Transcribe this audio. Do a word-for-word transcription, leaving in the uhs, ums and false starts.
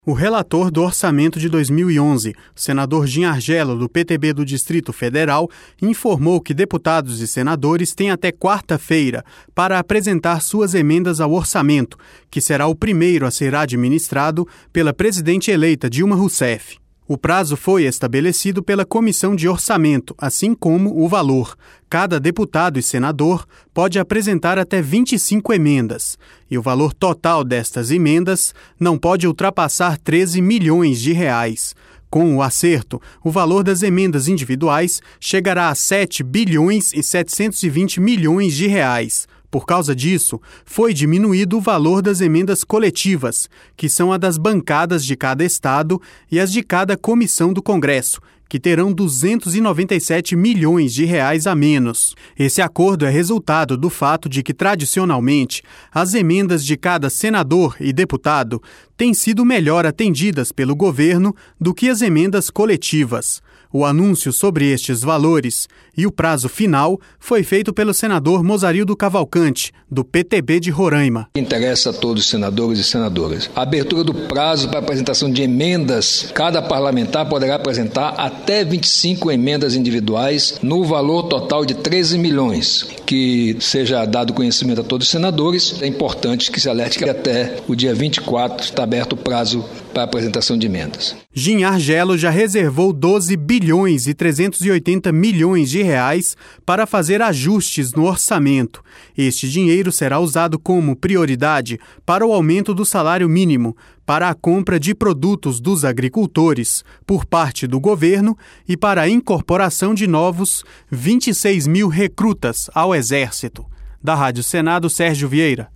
O relator do orçamento de dois mil e onze, senador Gin Argello, do P T B do Distrito Federal, informou que deputados e senadores têm até quarta-feira para apresentar suas emendas ao orçamento, que será o primeiro a ser administrado pela presidente eleita Dilma Rousseff. O prazo foi estabelecido pela Comissão de Orçamento, assim como o valor. Cada deputado e senador pode apresentar até vinte e cinco emendas, e o valor total destas emendas não pode ultrapassar treze milhões de reais. Com o acerto, o valor das emendas individuais chegará a sete bilhões e setecentos e vinte milhões de reais. Por causa disso, foi diminuído o valor das emendas coletivas, que são a das bancadas de cada estado e as de cada comissão do Congresso, que terão duzentos e noventa e sete milhões de reais a menos. Esse acordo é resultado do fato de que, tradicionalmente, as emendas de cada senador e deputado têm sido melhor atendidas pelo governo do que as emendas coletivas. O anúncio sobre estes valores e o prazo final foi feito pelo senador Mozarildo Cavalcante, do P T B de Roraima. Interessa a todos os senadores e senadoras. A abertura do prazo para apresentação de emendas, cada parlamentar poderá apresentar até vinte e cinco emendas individuais no valor total de treze milhões. Que seja dado conhecimento a todos os senadores, é importante que se alerte que até o dia vinte e quatro está aberto o prazo para apresentação de emendas. Gin Argello já reservou doze bilhões e trezentos e oitenta milhões de reais para fazer ajustes no orçamento. Este dinheiro será usado como prioridade para o aumento do salário mínimo, para a compra de produtos dos agricultores por parte do governo e para a incorporação de novos vinte e seis mil recrutas ao Exército. Da Rádio Senado, Sérgio Vieira.